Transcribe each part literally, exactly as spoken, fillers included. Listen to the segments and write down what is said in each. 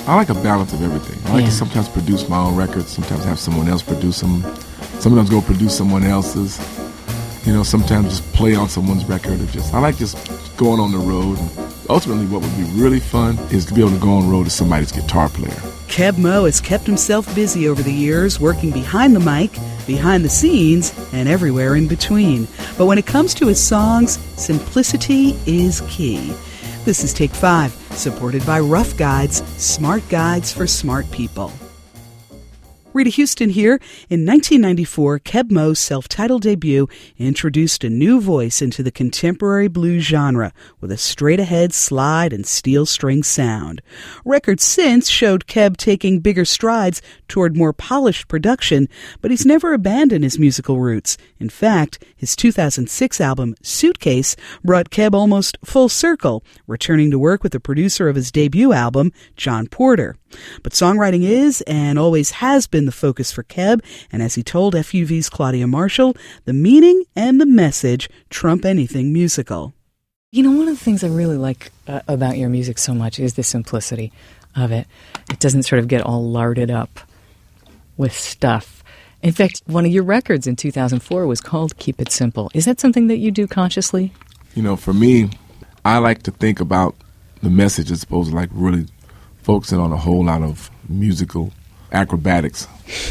I like a balance of everything. I like yeah. to sometimes produce my own records, sometimes have someone else produce them, sometimes go produce someone else's. You know, sometimes just play on someone's record. Or just I like just going on the road. And ultimately, what would be really fun is to be able to go on the road as somebody's guitar player. Keb Mo has kept himself busy over the years, working behind the mic, behind the scenes, and everywhere in between. But when it comes to his songs, simplicity is key. This is Take Five, supported by Rough Guides, smart guides for smart people. Rita Houston here. In nineteen ninety-four, Keb Mo's self-titled debut introduced a new voice into the contemporary blues genre with a straight-ahead slide and steel string sound. Records since showed Keb taking bigger strides toward more polished production, but he's never abandoned his musical roots. In fact, his two thousand six album, Suitcase, brought Keb almost full circle, returning to work with the producer of his debut album, John Porter. But songwriting is, and always has been, the focus for Keb, and as he told F U V's Claudia Marshall, the meaning and the message trump anything musical. You know, one of the things I really like uh, about your music so much is the simplicity of it. It doesn't sort of get all larded up with stuff. In fact, one of your records in two thousand four was called Keep It Simple. Is that something that you do consciously? You know, for me, I like to think about the message as opposed to like really focusing on a whole lot of musical acrobatics,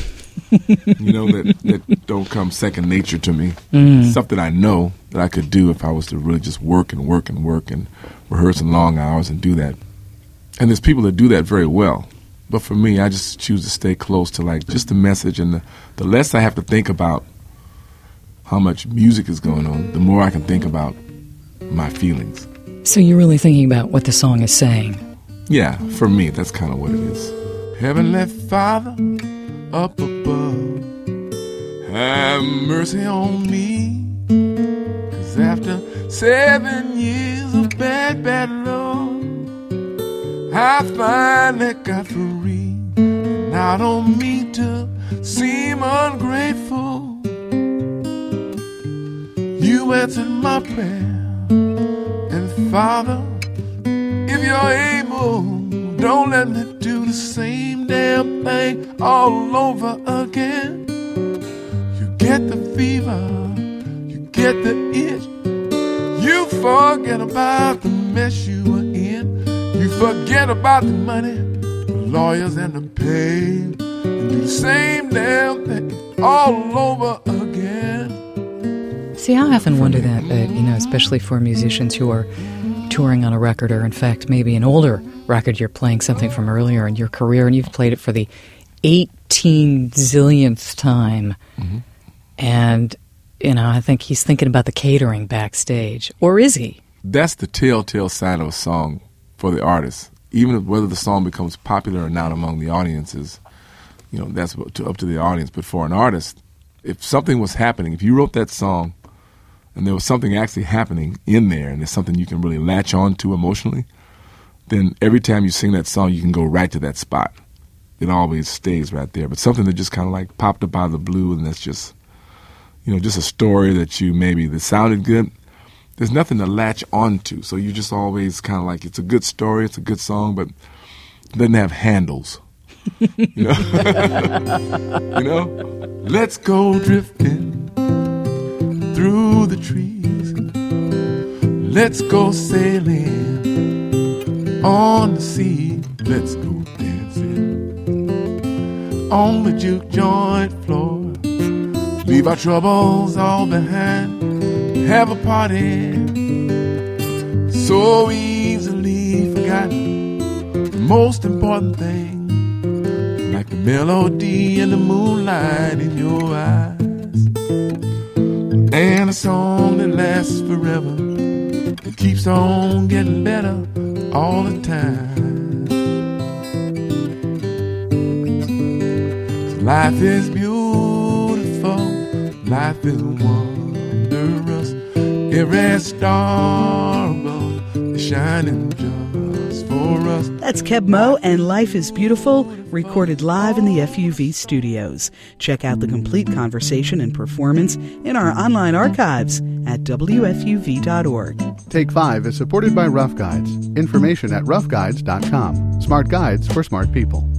you know, that, that don't come second nature to me. Mm. Something I know that I could do if I was to really just work and work and work and rehearse in long hours and do that. And there's people that do that very well. But for me, I just choose to stay close to like just the message, and the, the less I have to think about how much music is going on, the more I can think about my feelings. So you're really thinking about what the song is saying? Yeah, for me, that's kind of what it is. Heavenly Father, up above, have mercy on me. 'Cause after seven years of bad, bad love, I finally got free. And I don't mean to seem ungrateful. You answered my prayer. And Father, if you're able, don't let me do the same damn thing all over again. You get the fever, you get the itch, you forget about the mess you were in. You forget about the money, the lawyers and the pain, and do the same damn thing all over again. See, I often wonder that, uh, you know, especially for musicians who are touring on a record, or in fact maybe an older record, you're playing something from earlier in your career and you've played it for the eighteen zillionth time. Mm-hmm. And, you know, I think he's thinking about the catering backstage. Or is he? That's the telltale sign of a song for the artist. Even whether the song becomes popular or not among the audiences, you know, that's up to, up to the audience. But for an artist, if something was happening, if you wrote that song and there was something actually happening in there, and it's something you can really latch on to emotionally, then every time you sing that song, you can go right to that spot. It always stays right there. But something that just kind of like popped up out of the blue, and that's just, you know, just a story that you maybe, that sounded good, there's nothing to latch onto. So you just always kind of like, it's a good story, it's a good song, but it doesn't have handles. You know? You know? Let's go drifting through the trees. Let's go sailing on the sea. Let's go dancing on the juke joint floor. Leave our troubles all behind. Have a party so easily forgotten. The most important thing, like the melody and the moonlight in your eyes. And a song that lasts forever, that keeps on getting better all the time. Life is beautiful, life is wondrous. Every star above is shining just for for us. That's Keb Mo and Life is Beautiful, recorded live in the F U V studios. Check out the complete conversation and performance in our online archives at W F U V dot org. Take Five is supported by Rough Guides. Information at rough guides dot com. Smart guides for smart people.